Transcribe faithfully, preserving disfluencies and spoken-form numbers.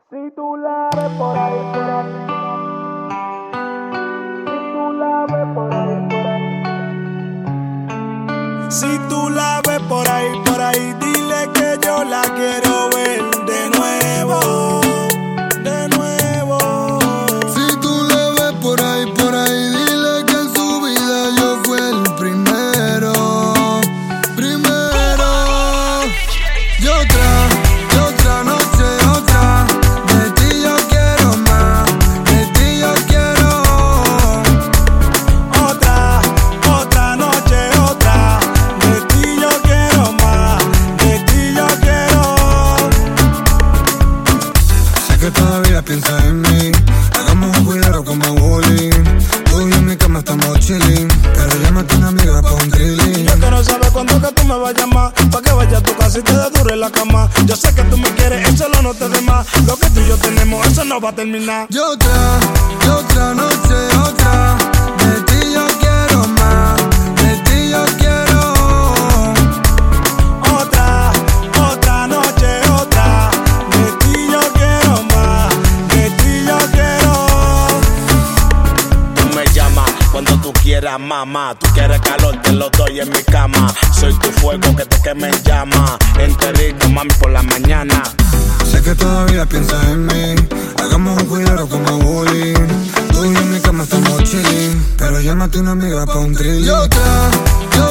Si tú la ves por ahí, por ahí. Si tú la ves por ahí, por ahí. Si tú la ves por ahí, por ahí, dile que yo la quiero ver de nuevo, de nuevo. Si tú la ves por ahí, por ahí, dile que en su vida yo fui el primero, primero. Y otra, y otra noche, otra. De ti yo quiero más, de ti yo quiero. Otra, otra noche, otra. De ti yo quiero más, de ti yo quiero. Sé que todavía piensas en mí. Hagamos un cuidado como bullying. Tú y yo en mi cama estamos chilling. Pero llámate una amiga pa' un drilling. Yo quiero saber cuándo que tú me vas a llamar, pa' que vaya a tu casa y te dé duro en la cama. Yo sé que tú me quieres, échalo, no te dé más. Lo que tú y yo tenemos, eso no va a terminar. Y otra, y otra noche, otra. De ti yo quiero más, de ti yo quiero. Otra, otra noche, otra. De ti yo quiero más, de ti yo quiero. Tú me llamas cuando tú quieras, mamá. Tú quieres calor, te lo doy en mi cama. Soy tu fuego que te queme en llama. Enterito, mami, por la mañana. Sé que todavía piensas en mí. Hagamos un cuidado como bullying. Tú y yo en mi cama estamos chilling. Pero llámate una amiga pa' un drilling. Y otra, y